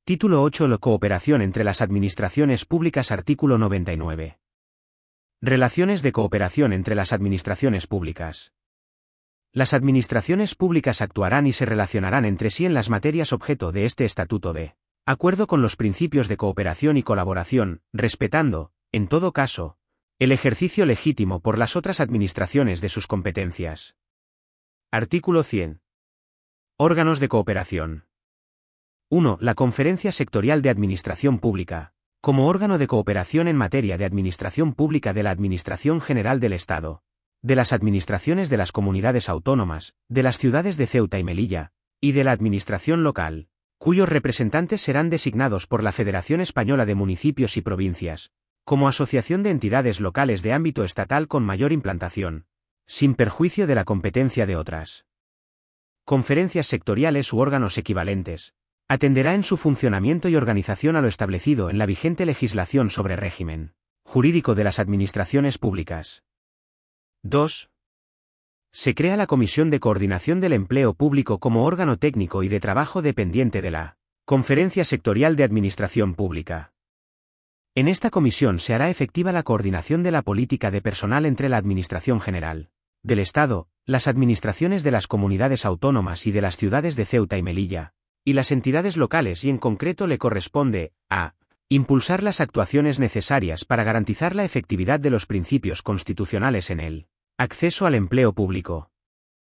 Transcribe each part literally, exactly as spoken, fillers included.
Título ocho. La cooperación entre las administraciones públicas. Artículo noventa y nueve. Relaciones de cooperación entre las administraciones públicas. Las administraciones públicas actuarán y se relacionarán entre sí en las materias objeto de este estatuto de acuerdo con los principios de cooperación y colaboración, respetando, en todo caso, el ejercicio legítimo por las otras administraciones de sus competencias. Artículo cien. Órganos de cooperación. uno. La Conferencia Sectorial de Administración Pública, como órgano de cooperación en materia de administración pública de la Administración General del Estado, de las administraciones de las comunidades autónomas, de las ciudades de Ceuta y Melilla, y de la administración local, cuyos representantes serán designados por la Federación Española de Municipios y Provincias, como asociación de entidades locales de ámbito estatal con mayor implantación, sin perjuicio de la competencia de otras conferencias sectoriales u órganos equivalentes. Atenderá en su funcionamiento y organización a lo establecido en la vigente legislación sobre régimen jurídico de las administraciones públicas. dos. Se crea la Comisión de Coordinación del Empleo Público como órgano técnico y de trabajo dependiente de la Conferencia Sectorial de Administración Pública. En esta comisión se hará efectiva la coordinación de la política de personal entre la Administración General del Estado, las administraciones de las comunidades autónomas y de las ciudades de Ceuta y Melilla, y las entidades locales, y en concreto le corresponde a impulsar las actuaciones necesarias para garantizar la efectividad de los principios constitucionales en el acceso al empleo público.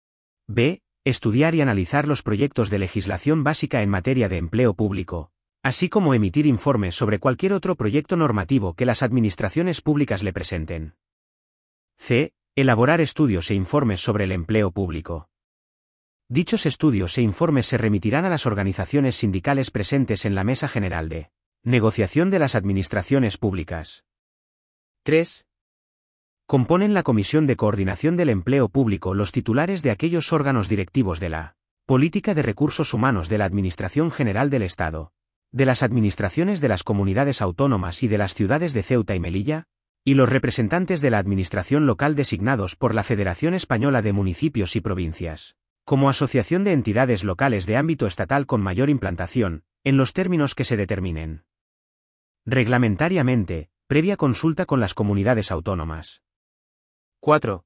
B. Estudiar y analizar los proyectos de legislación básica en materia de empleo público, así como emitir informes sobre cualquier otro proyecto normativo que las administraciones públicas le presenten. C. Elaborar estudios e informes sobre el empleo público. Dichos estudios e informes se remitirán a las organizaciones sindicales presentes en la Mesa General de Negociación de las Administraciones Públicas. tres. Componen la Comisión de Coordinación del Empleo Público los titulares de aquellos órganos directivos de la Política de Recursos Humanos de la Administración General del Estado, de las administraciones de las comunidades autónomas y de las ciudades de Ceuta y Melilla, y los representantes de la administración local designados por la Federación Española de Municipios y Provincias, como asociación de entidades locales de ámbito estatal con mayor implantación, en los términos que se determinen reglamentariamente, previa consulta con las comunidades autónomas. cuatro.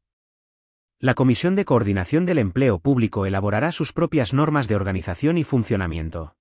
La Comisión de Coordinación del Empleo Público elaborará sus propias normas de organización y funcionamiento.